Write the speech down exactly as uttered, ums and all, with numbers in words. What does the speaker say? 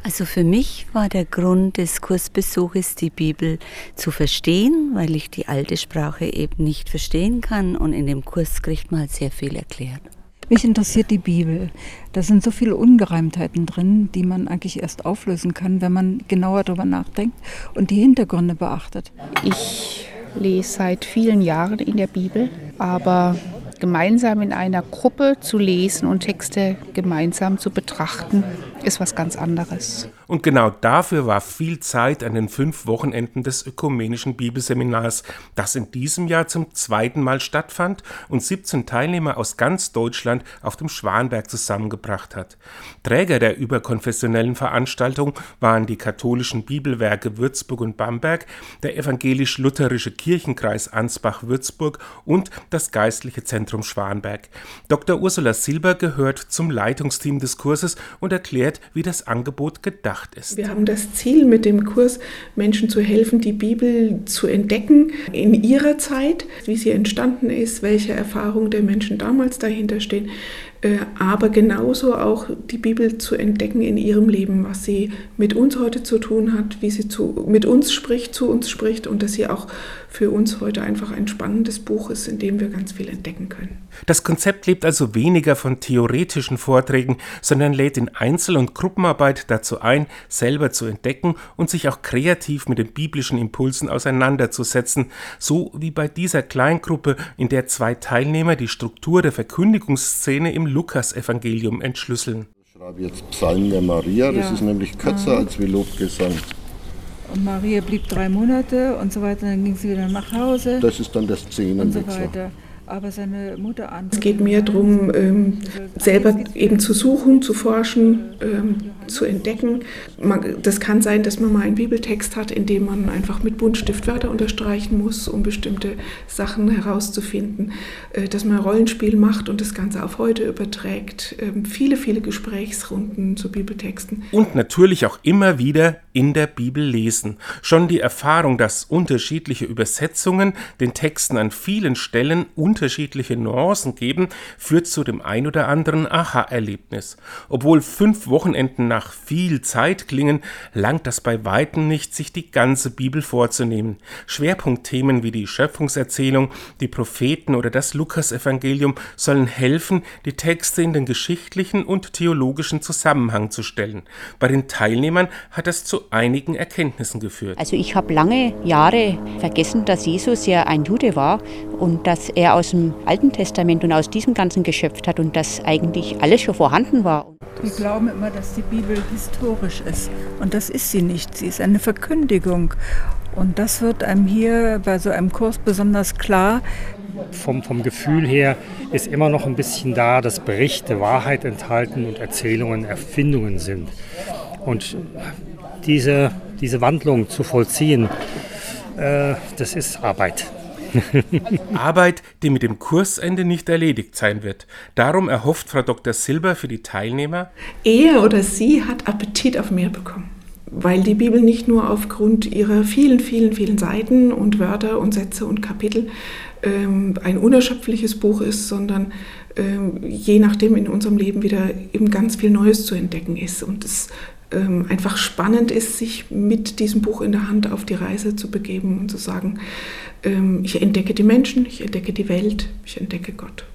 Also für mich war der Grund des Kursbesuches, die Bibel zu verstehen, weil ich die alte Sprache eben nicht verstehen kann, und in dem Kurs kriegt man halt sehr viel erklärt. Mich interessiert die Bibel. Da sind so viele Ungereimtheiten drin, die man eigentlich erst auflösen kann, wenn man genauer darüber nachdenkt und die Hintergründe beachtet. Ich lese seit vielen Jahren in der Bibel, aber gemeinsam in einer Gruppe zu lesen und Texte gemeinsam zu betrachten, ist was ganz anderes. Und genau dafür war viel Zeit an den fünf Wochenenden des Ökumenischen Bibelseminars, das in diesem Jahr zum zweiten Mal stattfand und siebzehn Teilnehmer aus ganz Deutschland auf dem Schwanberg zusammengebracht hat. Träger der überkonfessionellen Veranstaltung waren die katholischen Bibelwerke Würzburg und Bamberg, der evangelisch-lutherische Kirchenkreis Ansbach-Würzburg und das Geistliche Zentrum Schwanberg. Doktor Ursula Silber gehört zum Leitungsteam des Kurses und erklärt, wie das Angebot gedacht ist. Wir haben das Ziel, mit dem Kurs Menschen zu helfen, die Bibel zu entdecken in ihrer Zeit, wie sie entstanden ist, welche Erfahrungen der Menschen damals dahinter stehen, aber genauso auch die Bibel zu entdecken in ihrem Leben, was sie mit uns heute zu tun hat, wie sie zu, mit uns spricht, zu uns spricht, und dass sie auch für uns heute einfach ein spannendes Buch ist, in dem wir ganz viel entdecken können. Das Konzept lebt also weniger von theoretischen Vorträgen, sondern lädt in Einzel- und Gruppenarbeit dazu ein, selber zu entdecken und sich auch kreativ mit den biblischen Impulsen auseinanderzusetzen, so wie bei dieser Kleingruppe, in der zwei Teilnehmer die Struktur der Verkündigungsszene im Lukas-Evangelium entschlüsseln. Ich schreibe jetzt Psalmen der Maria, das ja. ist nämlich kürzer Aha. als wie Lobgesang. Und Maria blieb drei Monate und so weiter, dann ging sie wieder nach Hause. Das ist dann das Szenenwechsel. Und so weiter. Aber seine Mutter Es geht mehr darum, ähm, selber eben zu suchen, zu forschen, ähm, zu entdecken. Man, das kann sein, dass man mal einen Bibeltext hat, in dem man einfach mit Buntstift Wörter unterstreichen muss, um bestimmte Sachen herauszufinden. Äh, dass man ein Rollenspiel macht und das Ganze auf heute überträgt. Ähm, viele, viele Gesprächsrunden zu Bibeltexten. Und natürlich auch immer wieder in der Bibel lesen. Schon die Erfahrung, dass unterschiedliche Übersetzungen den Texten an vielen Stellen unterschiedliche Nuancen geben, führt zu dem ein oder anderen Aha-Erlebnis. Obwohl fünf Wochenenden nach viel Zeit klingen, langt das bei weitem nicht, sich die ganze Bibel vorzunehmen. Schwerpunktthemen wie die Schöpfungserzählung, die Propheten oder das Lukas-Evangelium sollen helfen, die Texte in den geschichtlichen und theologischen Zusammenhang zu stellen. Bei den Teilnehmern hat das zu einigen Erkenntnissen geführt. Also ich habe lange Jahre vergessen, dass Jesus ja ein Jude war und dass er aus dem Alten Testament und aus diesem Ganzen geschöpft hat und dass eigentlich alles schon vorhanden war. Wir glauben immer, dass die Bibel historisch ist, und das ist sie nicht. Sie ist eine Verkündigung, und das wird einem hier bei so einem Kurs besonders klar. Vom, vom Gefühl her ist immer noch ein bisschen da, dass Berichte Wahrheit enthalten und Erzählungen Erfindungen sind. Und diese, diese Wandlung zu vollziehen, äh, das ist Arbeit. Arbeit, die mit dem Kursende nicht erledigt sein wird. Darum erhofft Frau Doktor Silber für die Teilnehmer: Er oder sie hat Appetit auf mehr bekommen, weil die Bibel nicht nur aufgrund ihrer vielen, vielen, vielen Seiten und Wörter und Sätze und Kapitel ähm, ein unerschöpfliches Buch ist, sondern ähm, je nachdem in unserem Leben wieder eben ganz viel Neues zu entdecken ist und es ähm, einfach spannend ist, sich mit diesem Buch in der Hand auf die Reise zu begeben und zu sagen, ähm, ich entdecke die Menschen, ich entdecke die Welt, ich entdecke Gott.